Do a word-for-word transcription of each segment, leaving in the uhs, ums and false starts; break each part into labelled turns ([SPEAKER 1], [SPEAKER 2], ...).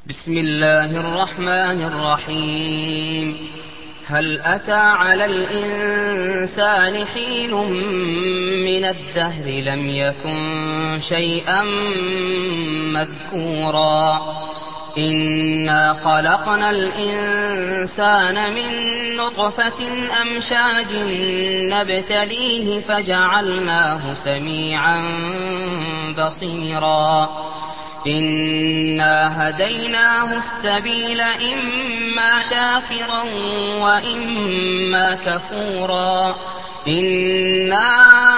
[SPEAKER 1] بسم الله الرحمن الرحيم. هل أتى على الإنسان حين من الدهر لم يكن شيئا مذكورا إنا خلقنا الإنسان من نطفة أمشاج نبتليه فجعلناه سميعا بصيرا إنا هديناه السبيل إما شاكرا وإما كفورا إنا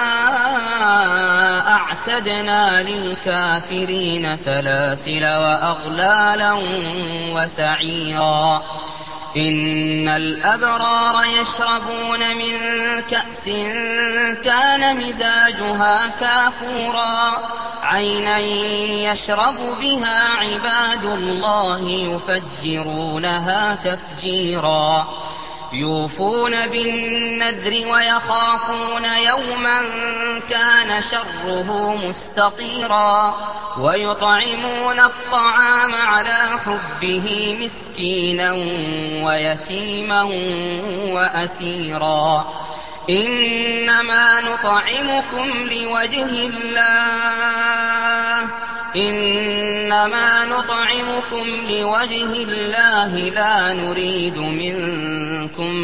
[SPEAKER 1] أعتدنا للكافرين سلاسل وأغلالا وسعيرا إن الأبرار يشربون من كأس كان مزاجها كافورا عينا يشرب بها عباد الله يفجرونها تفجيرا يوفون بالنذر ويخافون يوما كان شره مستطيرا ويطعمون الطعام على حبه مسكينا ويتيما وأسيرا إنما نطعمكم لوجه الله إنما نطعمكم لوجه الله لا نريد منكم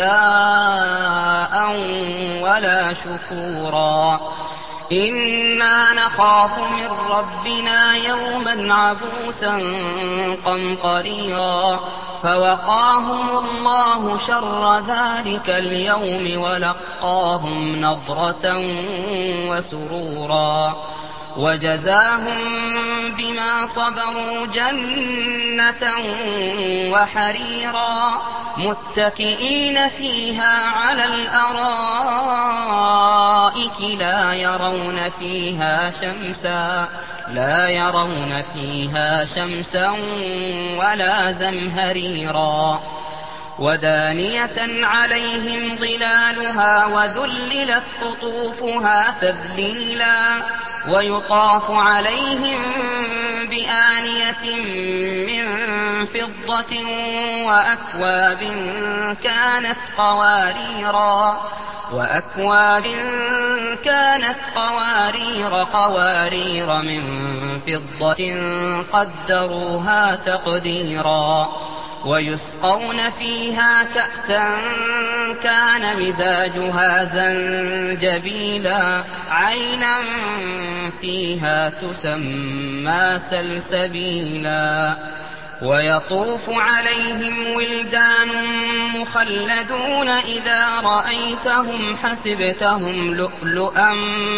[SPEAKER 1] جزاء ولا شكورا إنا نخاف من ربنا يوما عبوسا قمطريرا فوقاهم الله شر ذلك اليوم ولقاهم نضرة وسرورا وجزاهم بما صبروا جنة وحريرا متكئين فيها على الأرائك لا يرون فيها شمسا لا يرون فيها شمسا ولا زمهريرا ودانية عليهم ظلالها وذللت قطوفها تذليلا ويطاف عليهم بآنية من فضة وأكواب كانت قواريرا وأكواب كانت قوارير قوارير من فضة قدروها تقديرا ويسقون فيها كأسا كان مزاجها زنجبيلا عينا فيها تسمى سلسبيلا ويطوف عليهم ولدان مخلدون إذا رأيتهم حسبتهم لؤلؤا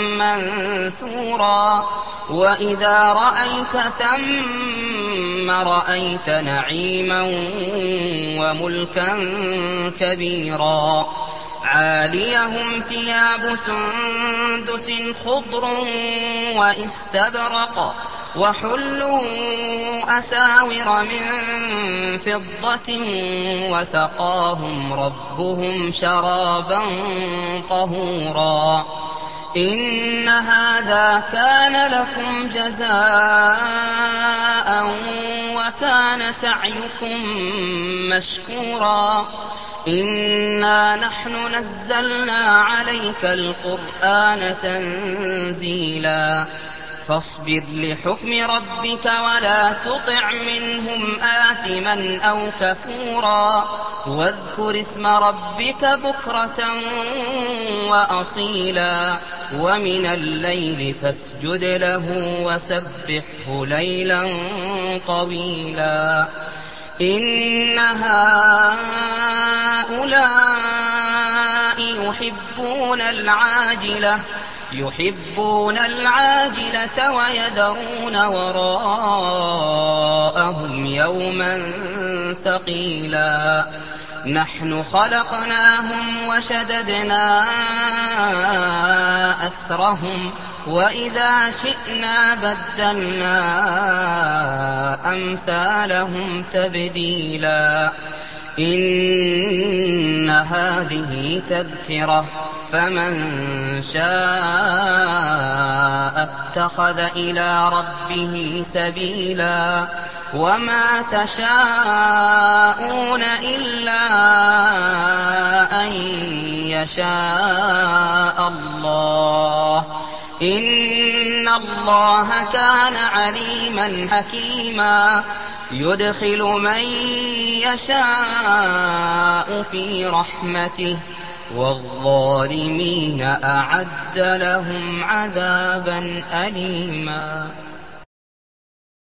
[SPEAKER 1] منثورا وإذا رأيت ثم رأيت نعيما وملكا كبيرا عاليهم ثياب سندس خضر واستبرق وحلوا أساور من فضة وسقاهم ربهم شرابا طهورا إن هذا كان لكم جزاء وكان سعيكم مشكورا إنا نحن نزلنا عليك القرآن تنزيلا فاصبر لحكم ربك ولا تطع منهم آثما أو كفورا واذكر اسم ربك بكرة وأصيلا ومن الليل فاسجد له وسبحه ليلا طويلا إن هؤلاء يحبون العاجلة يحبون العاجلة ويذرون وراءهم يوما ثقيلا نحن خلقناهم وشددنا أسرهم وإذا شئنا بدلنا أمثالهم تبديلا إن هذه تذكرة فمن شاء اتخذ إلى ربه سبيلا وما تشاءون إلا أن يشاء الله إن الله كان عليما حكيما يدخل من يشاء في رحمته والظالمين أعد لهم عذابا أليما